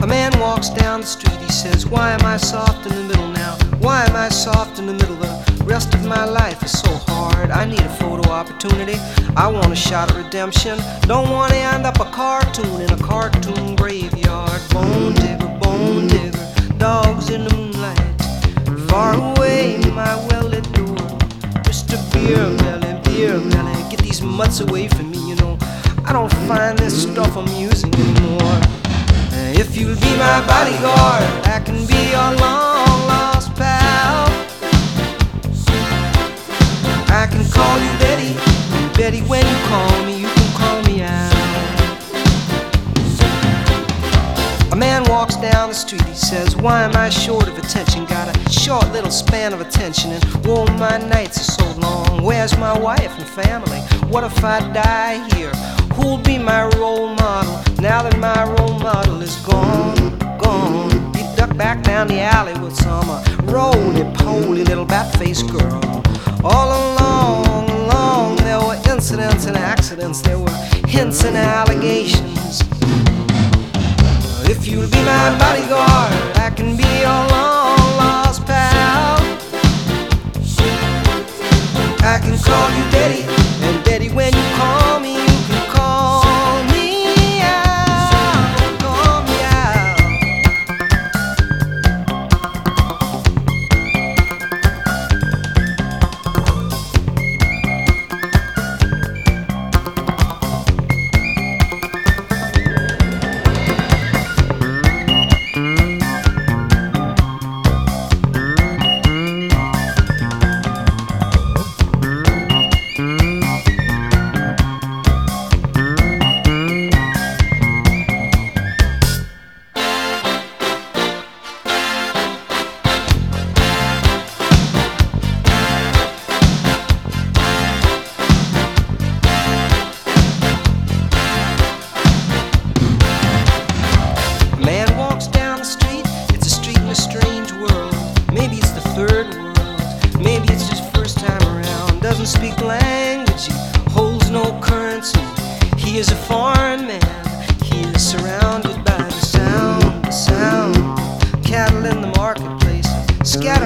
A man walks down the street, he says, why am I soft in the middle now? Why am I soft in the middle? The rest of my life is so hard. I need a photo opportunity. I want a shot at redemption. Don't want to end up a cartoon in a cartoon graveyard. Bone digger, dogs in the moonlight. Far away, my well-lit door. Mr. Beer Melly, get these mutts away from me, you know. I don't find this stuff amusing anymore. If you'll be my bodyguard, I can be your long-lost pal. I can call you Betty, and Betty, when you call me, you can call me out. A man walks down the street, he says, why am I short of attention? Got a short little span of attention, and whoa, my nights are so long. Where's my wife and family? What if I die here? Who'll be my role model now that my role model is gone? He ducked back down the alley with some roly-poly little bat-faced girl. All along, there were incidents and accidents, there were hints and allegations. If you'll be my bodyguard, I can be your long-lost pal. I can call you Betty, and Betty, when you call me, you can call me out, call me out. Maybe it's just first time around. Doesn't speak language, he holds no currency. He is a foreign man, he is surrounded by the sound. Cattle in the marketplace, scattered